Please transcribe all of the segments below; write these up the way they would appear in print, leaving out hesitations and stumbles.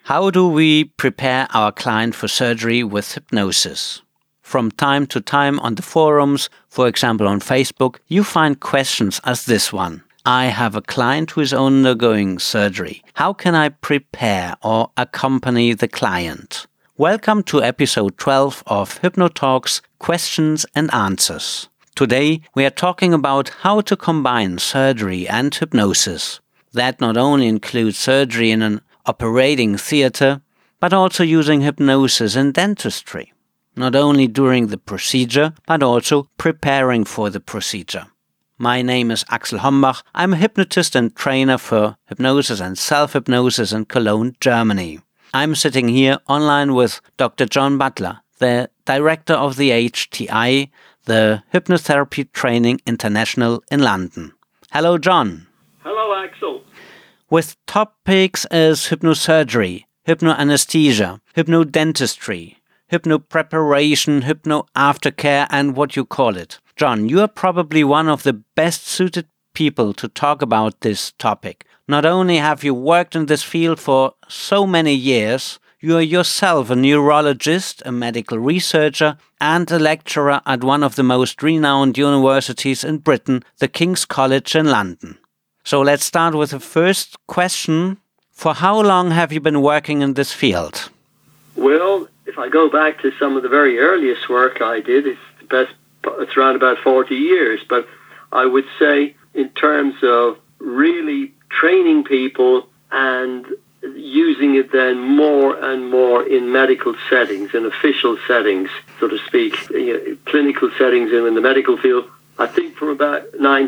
How do we prepare our client for surgery with hypnosis? From time to time on the forums, for example on Facebook, you find questions as this one. I have a client who is undergoing surgery. How can I prepare or accompany the client? Welcome to episode 12 of HypnoTalks Questions and Answers. Today we are talking about how to combine surgery and hypnosis. That not only includes surgery in an operating theater, but also using hypnosis in dentistry. Not only during the procedure, but also preparing for the procedure. My name is Axel Hombach. I'm a hypnotist and trainer for hypnosis and self-hypnosis in Cologne, Germany. I'm sitting here online with Dr. John Butler, the director of the HTI, the Hypnotherapy Training International in London. Hello, John. Hello, Axel. With topics as hypnosurgery, hypnoanesthesia, hypnodentistry, hypnopreparation, hypnoaftercare, and what you call it. John, you are probably one of the best suited people to talk about this topic. Not only have you worked in this field for so many years, you are yourself a neurologist, a medical researcher, and a lecturer at one of the most renowned universities in Britain, the King's College in London. So let's start with the first question. For how long have you been working in this field? Well, if I go back to some of the very earliest work I did, it's around about 40 years. But I would say in terms of really training people and using it then more and more in medical settings, in official settings, so to speak, clinical settings in the medical field, I think from about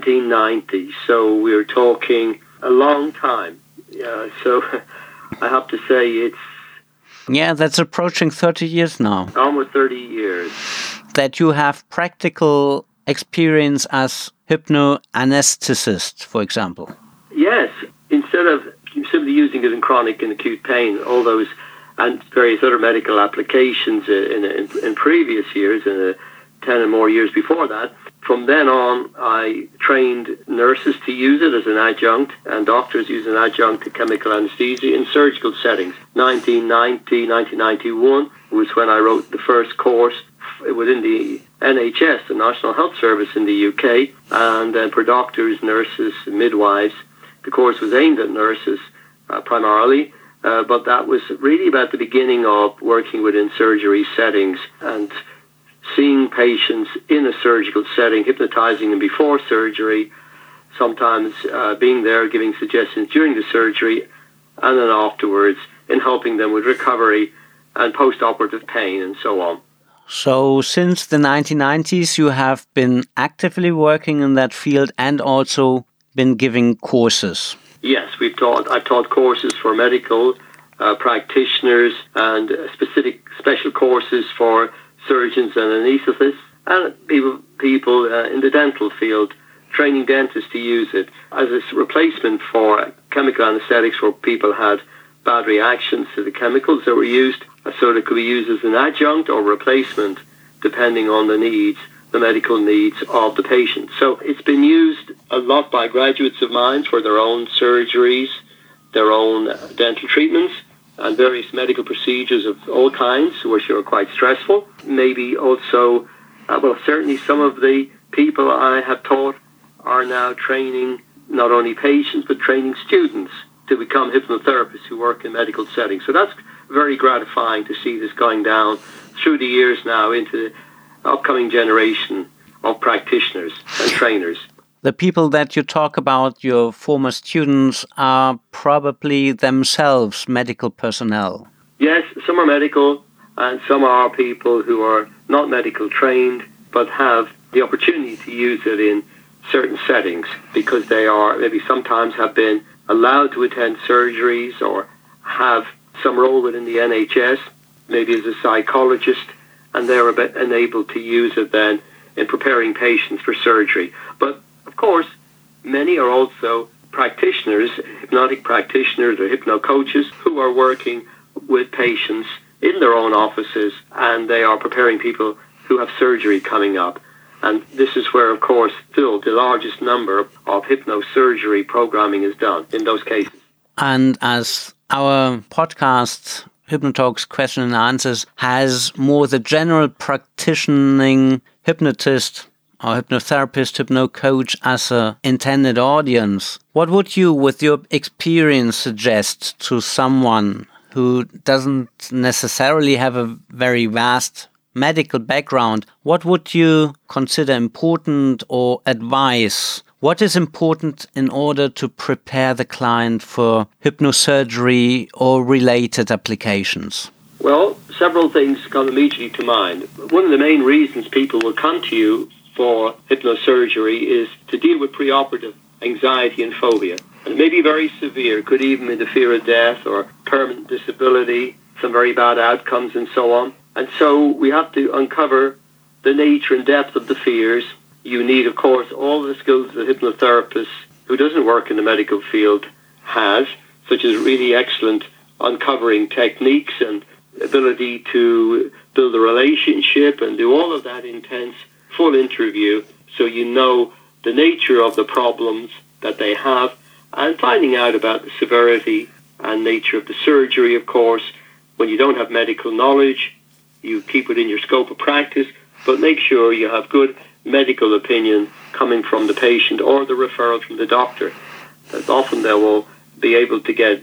1990. So we're talking a long time. So I have to say it's... Yeah, that's approaching 30 years now. Almost 30 years. That you have practical experience as hypnoanesthetist, for example. Yes, instead of simply using it in chronic and acute pain, all those and various other medical applications in previous years, 10 and more years before that. From then on, I trained nurses to use it as an adjunct, and doctors use an adjunct to chemical anesthesia in surgical settings. 1991 was when I wrote the first course within the NHS, the National Health Service in the UK, and then for doctors, nurses, midwives. The course was aimed at nurses primarily, but that was really about the beginning of working within surgery settings and seeing patients in a surgical setting, hypnotizing them before surgery, sometimes being there, giving suggestions during the surgery, and then afterwards in helping them with recovery and post-operative pain and so on. So since the 1990s, you have been actively working in that field and also been giving courses. Yes, I've taught courses for medical practitioners and special courses for surgeons and anaesthetists, and people in the dental field, training dentists to use it as a replacement for chemical anesthetics where people had bad reactions to the chemicals that were used, so it could be used as an adjunct or replacement depending on the medical needs of the patient. So it's been used a lot by graduates of mine for their own surgeries, their own dental treatments, and various medical procedures of all kinds, which are quite stressful. Maybe also, certainly some of the people I have taught are now training not only patients, but training students to become hypnotherapists who work in medical settings. So that's very gratifying to see this going down through the years now into the upcoming generation of practitioners and trainers. The people that you talk about, your former students, are probably themselves medical personnel. Yes, some are medical and some are people who are not medical trained but have the opportunity to use it in certain settings because they are maybe sometimes have been allowed to attend surgeries or have some role within the NHS, maybe as a psychologist, and they're enabled to use it then in preparing patients for surgery. But of course, many are also practitioners, hypnotic practitioners or hypno coaches who are working with patients in their own offices, and they are preparing people who have surgery coming up. And this is where, of course, still the largest number of hypnosurgery programming is done in those cases. And as Our podcast, Hypnotalks Question and Answers, has more the general practicing hypnotist or hypnotherapist, hypnocoach as an intended audience. What would you, with your experience, suggest to someone who doesn't necessarily have a very vast medical background? What would you consider important or advise? What is important in order to prepare the client for hypnosurgery or related applications? Well, several things come immediately to mind. One of the main reasons people will come to you for hypnosurgery is to deal with preoperative anxiety and phobia. And it may be very severe, could even be the fear of death or permanent disability, some very bad outcomes and so on. And so we have to uncover the nature and depth of the fears. You need, of course, all the skills that a hypnotherapist who doesn't work in the medical field has, such as really excellent uncovering techniques and ability to build a relationship and do all of that intense full interview so you know the nature of the problems that they have and finding out about the severity and nature of the surgery, of course. When you don't have medical knowledge, you keep it in your scope of practice, but make sure you have good medical opinion coming from the patient or the referral from the doctor. That often they will be able to get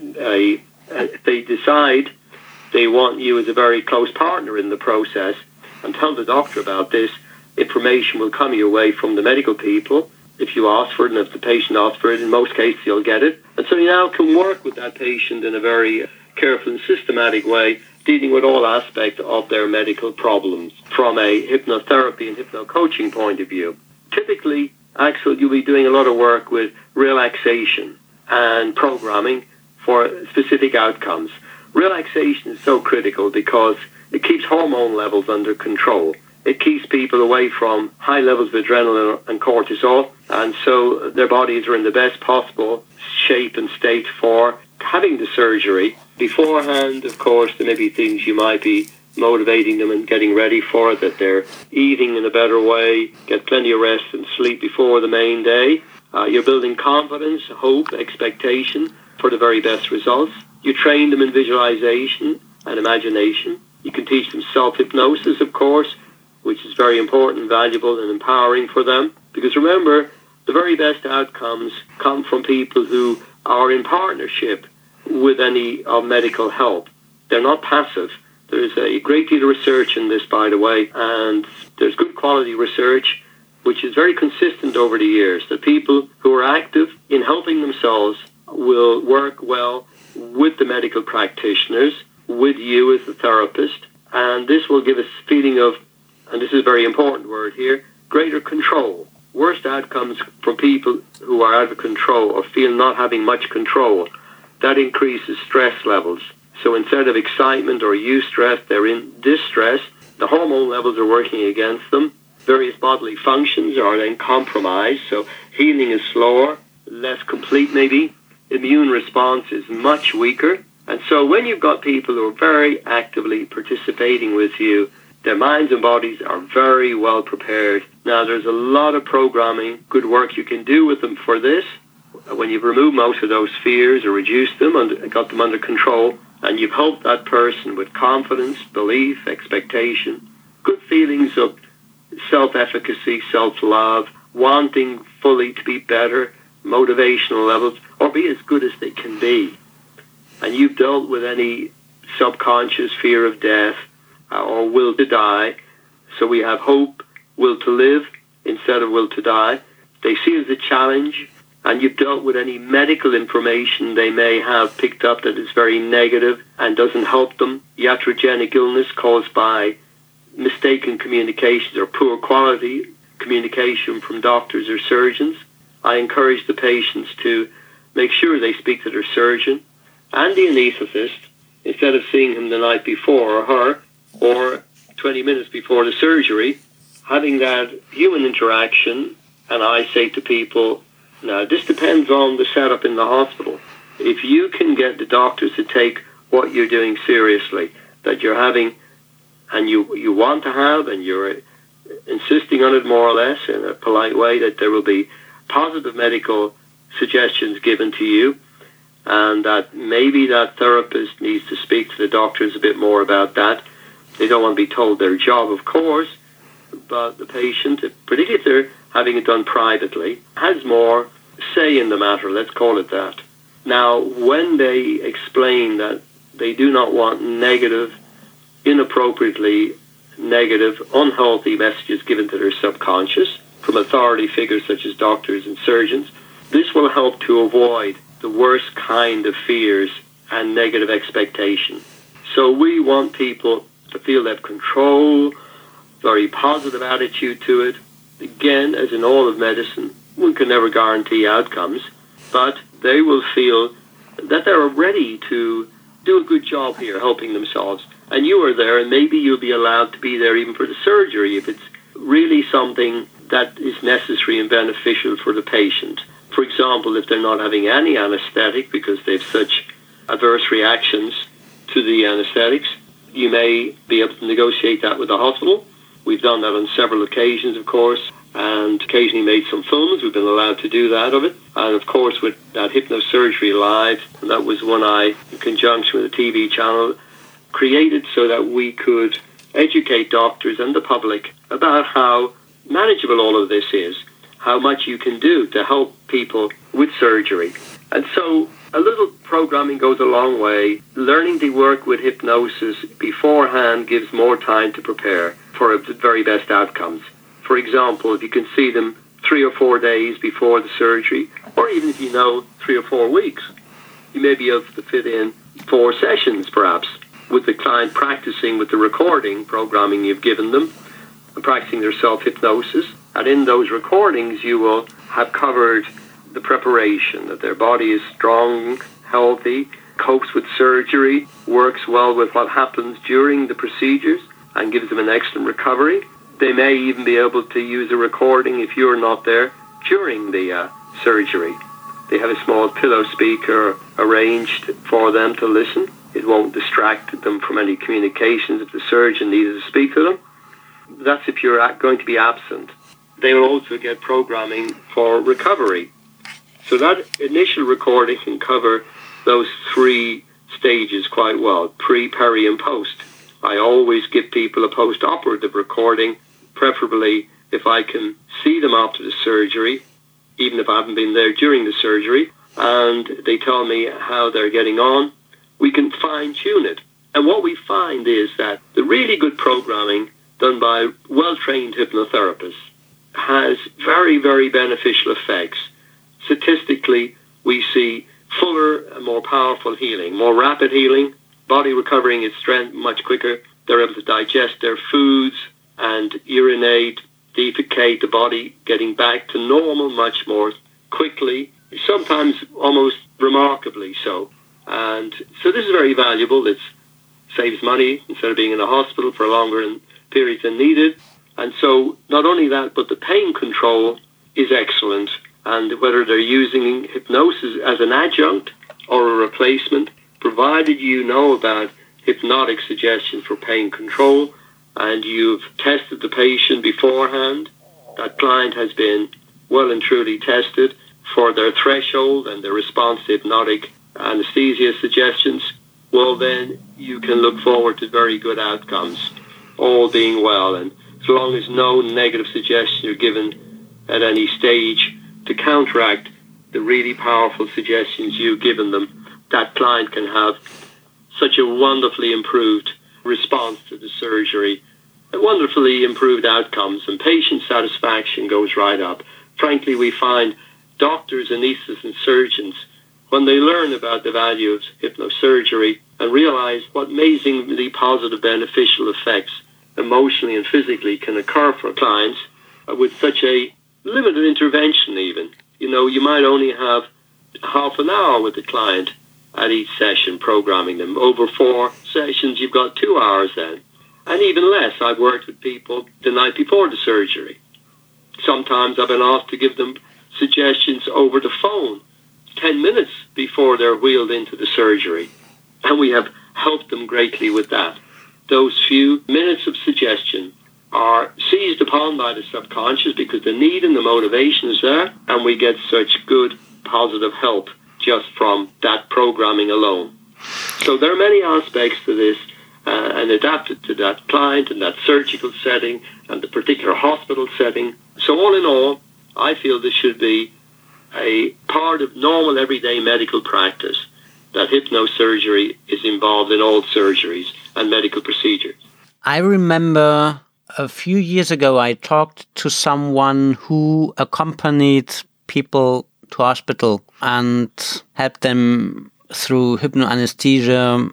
if they decide they want you as a very close partner in the process and tell the doctor about this, information will come your way from the medical people if you ask for it, and if the patient asks for it, in most cases you'll get it. And so you now can work with that patient in a very careful and systematic way, dealing with all aspects of their medical problems from a hypnotherapy and hypnocoaching point of view. Typically, Axel, you'll be doing a lot of work with relaxation and programming for specific outcomes. Relaxation is so critical because it keeps hormone levels under control. It keeps people away from high levels of adrenaline and cortisol, and so their bodies are in the best possible shape and state for having the surgery. Beforehand, of course, there may be things you might be motivating them and getting ready for it, that they're eating in a better way, get plenty of rest and sleep before the main day. You're building confidence, hope, expectation for the very best results. You train them in visualization and imagination. You can teach them self-hypnosis, of course, which is very important, valuable, and empowering for them. Because remember, the very best outcomes come from people who are in partnership with any medical help. They're not passive. There's a great deal of research in this, by the way, and there's good quality research, which is very consistent over the years, that people who are active in helping themselves will work well with the medical practitioners, with you as the therapist, and this will give us a feeling of, and this is a very important word here, greater control. Worst outcomes from people who are out of control or feel not having much control, that increases stress levels. So instead of excitement or eustress, they're in distress. The hormone levels are working against them. Various bodily functions are then compromised, so healing is slower, less complete maybe. Immune response is much weaker. And so when you've got people who are very actively participating with you, their minds and bodies are very well prepared. Now, there's a lot of programming, good work you can do with them for this. When you've removed most of those fears or reduced them and got them under control, and you've helped that person with confidence, belief, expectation, good feelings of self-efficacy, self-love, wanting fully to be better, motivational levels, or be as good as they can be. And you've dealt with any subconscious fear of death or will to die. So we have hope, will to live instead of will to die. They see it as a challenge, and you've dealt with any medical information they may have picked up that is very negative and doesn't help them. Iatrogenic illness caused by mistaken communications or poor quality communication from doctors or surgeons. I encourage the patients to make sure they speak to their surgeon and the anaesthetist instead of seeing him the night before or her or 20 minutes before the surgery, having that human interaction. And I say to people, now this depends on the setup in the hospital. If you can get the doctors to take what you're doing seriously, that you're having and you want to have, and you're insisting on it more or less in a polite way, that there will be positive medical suggestions given to you, and that maybe that therapist needs to speak to the doctors a bit more about that. They don't want to be told their job, of course, but the patient, particularly if they're having it done privately, has more say in the matter, let's call it that. Now, when they explain that they do not want negative, inappropriately negative, unhealthy messages given to their subconscious from authority figures such as doctors and surgeons, this will help to avoid the worst kind of fears and negative expectation. So we want people to feel they have control, very positive attitude to it. Again, as in all of medicine, we can never guarantee outcomes, but they will feel that they're ready to do a good job here, helping themselves. And you are there, and maybe you'll be allowed to be there even for the surgery if it's really something that is necessary and beneficial for the patient. For example, if they're not having any anesthetic because they have such adverse reactions to the anesthetics, you may be able to negotiate that with the hospital. We've done that on several occasions, of course, and occasionally made some films. We've been allowed to do that of it. And of course, with that Hypnosurgery Live, and that was one I, in conjunction with the TV channel, created so that we could educate doctors and the public about how manageable all of this is, how much you can do to help people with surgery. And so a little programming goes a long way. Learning to work with hypnosis beforehand gives more time to prepare for the very best outcomes. For example, if you can see them 3 or 4 days before the surgery, or even if you know 3 or 4 weeks, you may be able to fit in 4 sessions perhaps, with the client practicing with the recording programming you've given them, and practicing their self-hypnosis. And in those recordings, you will have covered the preparation, that their body is strong, healthy, copes with surgery, works well with what happens during the procedures, and gives them an excellent recovery. They may even be able to use a recording if you're not there during the surgery. They have a small pillow speaker arranged for them to listen. It won't distract them from any communications if the surgeon needed to speak to them. That's if you're going to be absent. They will also get programming for recovery. So that initial recording can cover those 3 stages quite well, pre, peri, and post. I always give people a post-operative recording, preferably if I can see them after the surgery, even if I haven't been there during the surgery, and they tell me how they're getting on. We can fine-tune it. And what we find is that the really good programming done by well-trained hypnotherapists has very, very beneficial effects. Statistically, we see fuller and more powerful healing, more rapid healing, body recovering its strength much quicker. They're able to digest their foods and urinate, defecate, the body getting back to normal much more quickly, sometimes almost remarkably so. And so this is very valuable. It saves money instead of being in a hospital for longer periods than needed. And so not only that, but the pain control is excellent. And whether they're using hypnosis as an adjunct or a replacement, provided you know about hypnotic suggestions for pain control and you've tested the patient beforehand, that client has been well and truly tested for their threshold and their response to hypnotic anesthesia suggestions, well then you can look forward to very good outcomes, all being well. And as long as no negative suggestions are given at any stage to counteract the really powerful suggestions you've given them, that client can have such a wonderfully improved response to the surgery, and wonderfully improved outcomes, and patient satisfaction goes right up. Frankly, we find doctors, anesthetists, and surgeons, when they learn about the value of hypnosurgery and realize what amazingly positive beneficial effects emotionally and physically can occur for clients with such a limited intervention even. You know, you might only have half an hour with the client at each session, programming them. Over 4 sessions, you've got 2 hours then. And even less, I've worked with people the night before the surgery. Sometimes I've been asked to give them suggestions over the phone 10 minutes before they're wheeled into the surgery. And we have helped them greatly with that. Those few minutes of suggestion are seized upon by the subconscious because the need and the motivation is there, and we get such good positive help just from that programming alone. So there are many aspects to this, and adapted to that client and that surgical setting and the particular hospital setting. So all in all, I feel this should be a part of normal everyday medical practice, that hypnosurgery is involved in all surgeries and medical procedures. I remember a few years ago I talked to someone who accompanied people to hospital and helped them through hypnoanesthesia,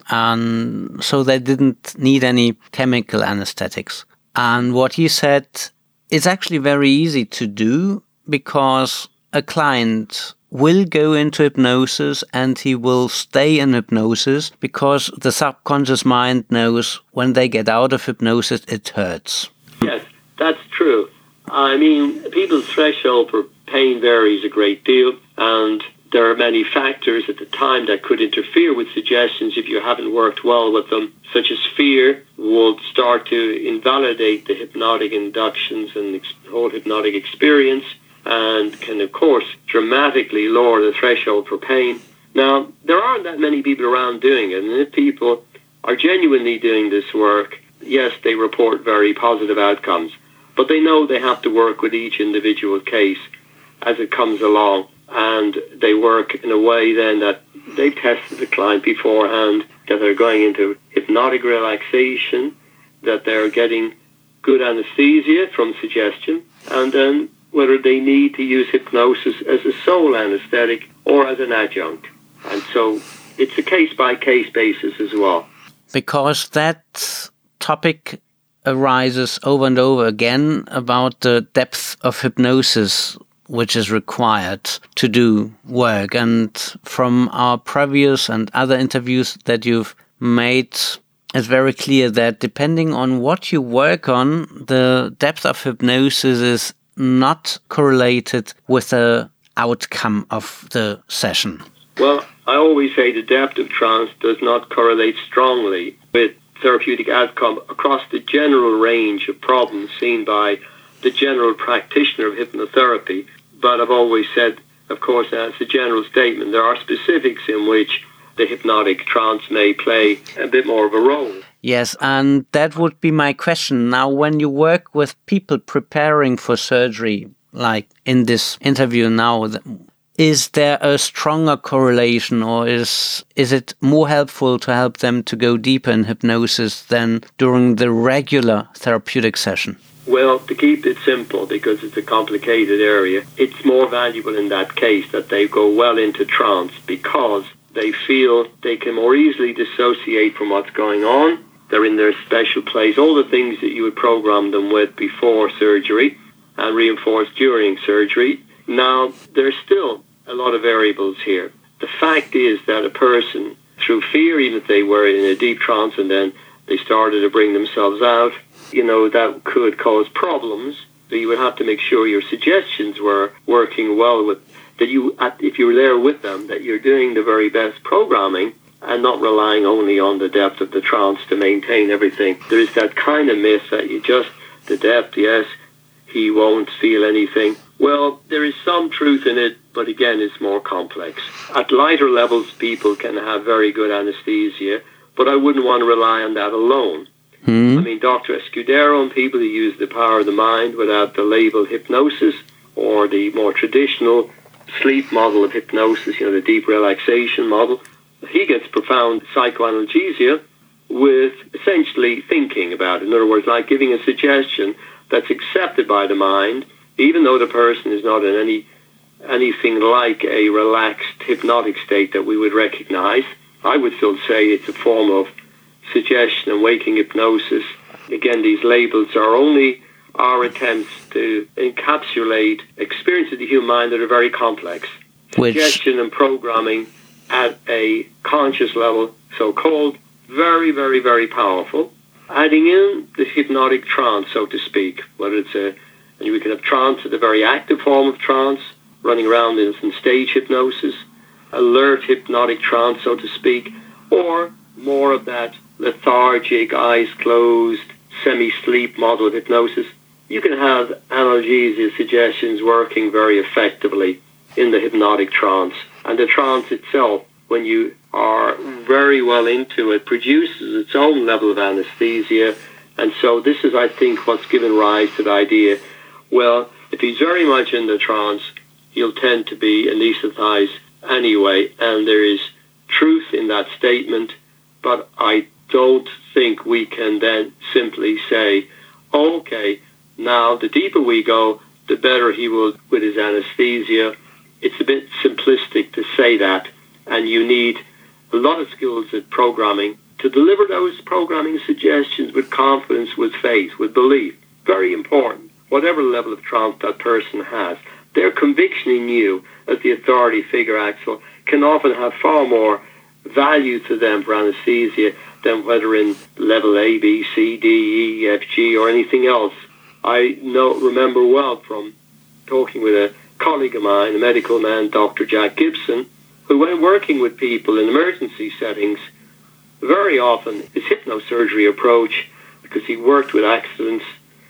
and so they didn't need any chemical anesthetics. And what he said, it's actually very easy to do, because a client will go into hypnosis and he will stay in hypnosis because the subconscious mind knows when they get out of hypnosis it hurts. Yes, that's true. I mean, people's threshold for pain varies a great deal, and there are many factors at the time that could interfere with suggestions if you haven't worked well with them, such as fear would start to invalidate the hypnotic inductions and the whole hypnotic experience, and can, of course, dramatically lower the threshold for pain. Now, there aren't that many people around doing it, and if people are genuinely doing this work, yes, they report very positive outcomes, but they know they have to work with each individual case as it comes along. And they work in a way then that they've tested the client beforehand, that they're going into hypnotic relaxation, that they're getting good anesthesia from suggestion, and then whether they need to use hypnosis as a sole anesthetic or as an adjunct. And so it's a case-by-case basis as well. Because that topic arises over and over again about the depth of hypnosis which is required to do work. And from our previous and other interviews that you've made, it's very clear that depending on what you work on, the depth of hypnosis is not correlated with the outcome of the session. Well, I always say the depth of trance does not correlate strongly with therapeutic outcome across the general range of problems seen by the general practitioner of hypnotherapy. But I've always said, of course, as a general statement, there are specifics in which the hypnotic trance may play a bit more of a role. Yes, and that would be my question. Now, when you work with people preparing for surgery, like in this interview now, is there a stronger correlation, or is it more helpful to help them to go deeper in hypnosis than during the regular therapeutic session? Well, to keep it simple, because it's a complicated area, it's more valuable in that case that they go well into trance, because they feel they can more easily dissociate from what's going on. They're in their special place, all the things that you would program them with before surgery and reinforce during surgery. Now, there's still a lot of variables here. The fact is that a person, through fear, even if they were in a deep trance and then they started to bring themselves out, that could cause problems. So you would have to make sure your suggestions were working well with, that you, if you were there with them, that you're doing the very best programming and not relying only on the depth of the trance to maintain everything. There is that kind of myth that the depth, yes, he won't feel anything. Well, there is some truth in it, but again, it's more complex. At lighter levels, people can have very good anesthesia, but I wouldn't want to rely on that alone. I mean, Dr. Escudero and people who use the power of the mind without the label hypnosis, or the more traditional sleep model of hypnosis, the deep relaxation model, he gets profound psychoanalysia with essentially thinking about it. In other words, like giving a suggestion that's accepted by the mind, even though the person is not in anything like a relaxed hypnotic state that we would recognize. I would still say it's a form of suggestion and waking hypnosis. Again, these labels are only our attempts to encapsulate experiences of the human mind that are very complex. Suggestion and programming at a conscious level, so-called, very, very, very powerful. Adding in the hypnotic trance, so to speak, whether and we can have trance at a very active form of trance, running around in some stage hypnosis, alert hypnotic trance, so to speak, or more of that lethargic, eyes closed, semi-sleep model of hypnosis. You can have analgesia suggestions working very effectively in the hypnotic trance. And the trance itself, when you are very well into it, produces its own level of anesthesia. And so this is, I think, what's given rise to the idea, well, if he's very much in the trance, he'll tend to be anesthetized anyway. And there is truth in that statement, but I don't think we can then simply say, okay, now the deeper we go, the better he will with his anesthesia. It's a bit simplistic to say that, and you need a lot of skills at programming to deliver those programming suggestions with confidence, with faith, with belief. Very important. Whatever level of trance that person has, their conviction in you as the authority figure, Axel, can often have far more value to them for anesthesia than whether in level A, B, C, D, E, F, G, or anything else. I remember well from talking with a colleague of mine, a medical man, Dr. Jack Gibson, who when working with people in emergency settings, very often his hypnosurgery approach, because he worked with accidents,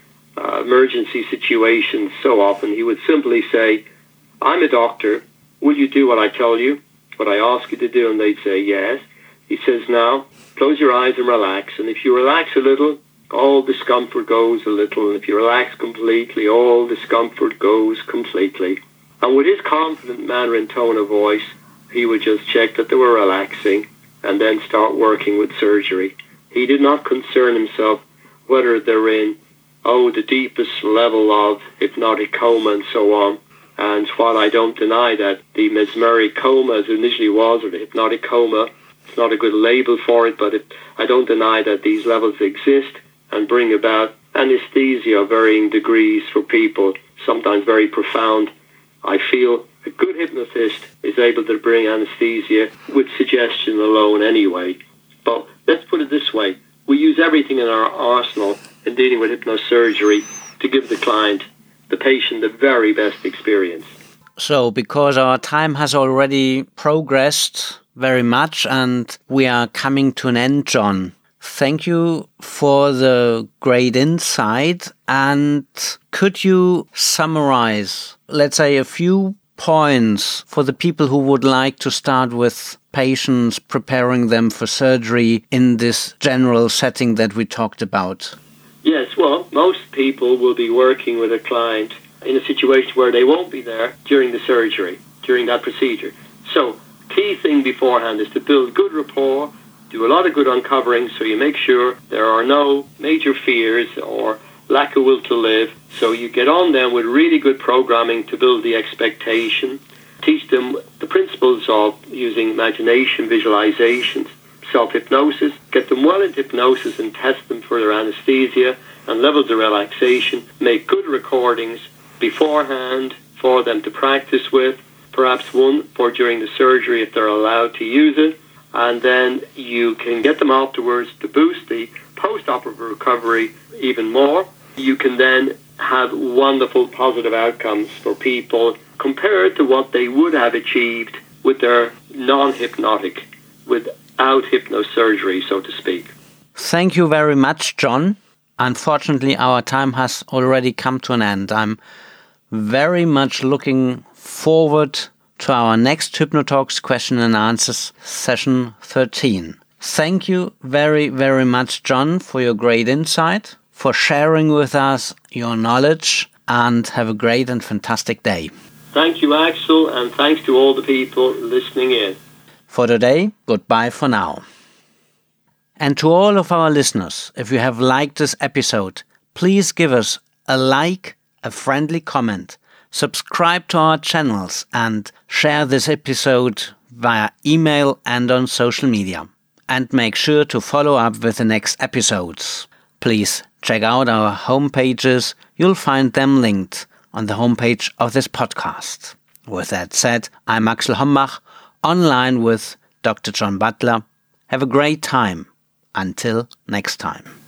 emergency situations so often, he would simply say, I'm a doctor, will you do what I tell you, what I ask you to do? And they'd say yes. He says, now, close your eyes and relax, and if you relax a little, all discomfort goes a little, and if you relax completely, all discomfort goes completely. And with his confident manner and tone of voice, he would just check that they were relaxing and then start working with surgery. He did not concern himself whether they're in, the deepest level of hypnotic coma and so on. And while I don't deny that the mesmeric coma, as it initially was, or the hypnotic coma, it's not a good label for it, but I don't deny that these levels exist and bring about anesthesia of varying degrees for people, sometimes very profound. I feel a good hypnotist is able to bring anesthesia with suggestion alone anyway. But let's put it this way. We use everything in our arsenal in dealing with hypnosurgery to give the client, the patient, the very best experience. So, because our time has already progressed very much and we are coming to an end, John, thank you for the great insight. And could you summarize, let's say, a few points for the people who would like to start with patients, preparing them for surgery in this general setting that we talked about? Yes, well, most people will be working with a client in a situation where they won't be there during the surgery, during that procedure. So, key thing beforehand is to build good rapport, do a lot of good uncovering so you make sure there are no major fears or lack of will to live. So you get on them with really good programming to build the expectation, teach them the principles of using imagination, visualization, self-hypnosis, get them well into hypnosis and test them for their anesthesia and levels of relaxation, make good recordings beforehand for them to practice with, perhaps one for during the surgery if they're allowed to use it, and then you can get them afterwards to boost the post-operative recovery even more. You can then have wonderful positive outcomes for people compared to what they would have achieved with their non-hypnotic, without hypnosurgery, so to speak. Thank you very much, John. Unfortunately, our time has already come to an end. I'm very much looking forward to our next HypnoTalks question and answers session 13. Thank you very, very much, John, for your great insight, for sharing with us your knowledge, and have a great and fantastic day. Thank you, Axel, and thanks to all the people listening in. For today, goodbye for now. And to all of our listeners, if you have liked this episode, please give us a like, a friendly comment, subscribe to our channels, and share this episode via email and on social media. And make sure to follow up with the next episodes. Please check out our homepages. You'll find them linked on the homepage of this podcast. With that said, I'm Axel Hombach, online with Dr. John Butler. Have a great time. Until next time.